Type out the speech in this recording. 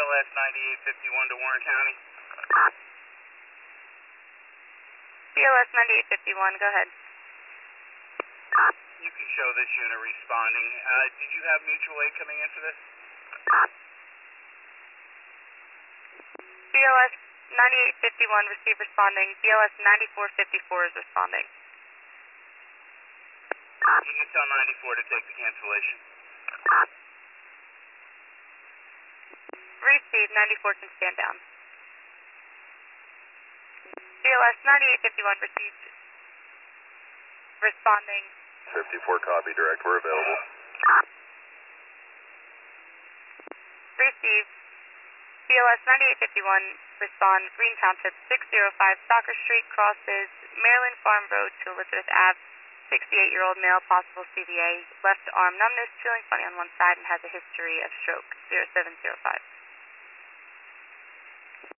BLS 9851 to Warren County. BLS 9851, go ahead. You can show this unit responding. Did you have mutual aid coming in for this? BLS 9851, receive responding. BLS 9454 is responding. You can tell 94 to take the cancellation. Receive, 94 can stand down. BLS 9851 received. Responding. 54 copy, direct, we're available. Receive. BLS 9851, respond, Green Township, 605 Soccer Street, crosses Maryland Farm Road to Elizabeth Ave, 68-year-old male, possible CVA, left arm numbness, feeling funny on one side, and has a history of stroke, 0705.